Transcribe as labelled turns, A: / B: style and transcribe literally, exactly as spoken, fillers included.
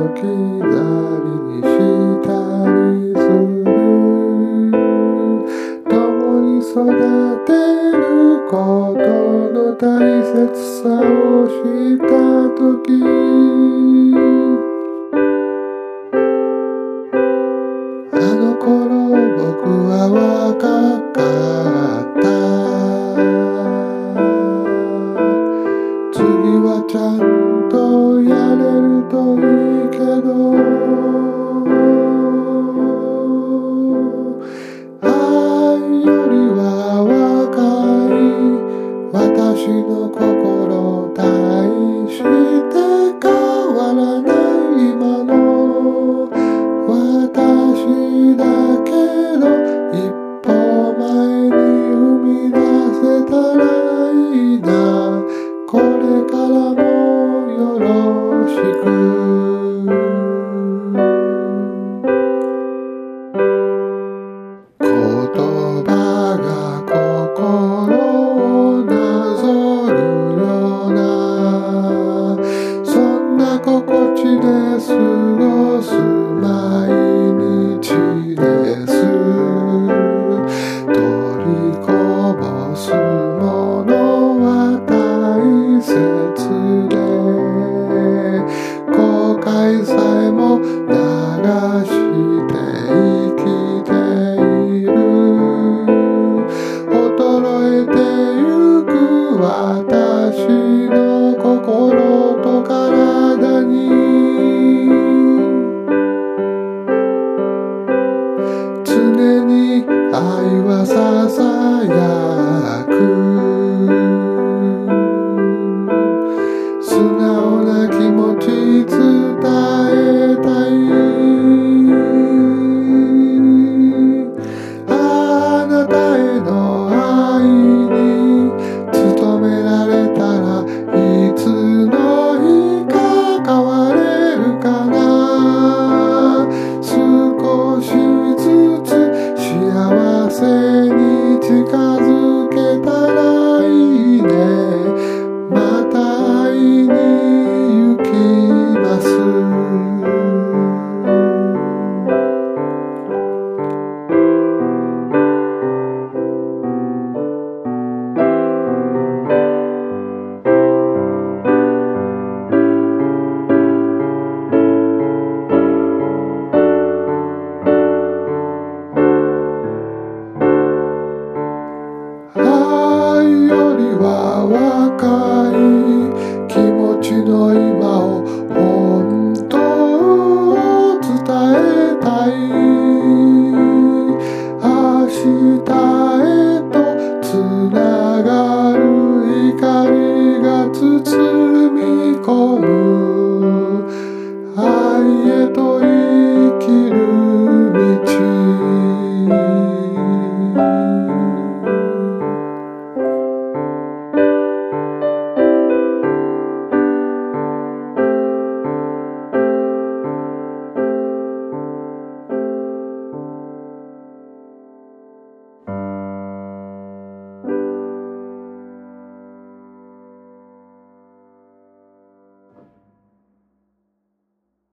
A: き去りにしたりする。共に育てることの大切さを知ったとき、あの頃僕は若かった。次はちゃんとやれるといいけど、愛よりは若い私の心、大して変わらない今の私だけど、一歩前に踏み出せたらいいな。これからもよろしく。言葉が心をなぞるような、そんな心地で過ごす毎日です。取りこぼすものは大切で、後悔さえも流して生きている。衰えてゆく私の心と体に、常に愛はささやく。素直な気持ち伝えたい。あなたへの愛に努められたら、いつの日か変われるかな。少しずつ幸せに近づけたらいいね。また会いに行きます。愛よりは若い気持ちの今を本当を伝えたい。明日へとつながる光が包み込む愛へと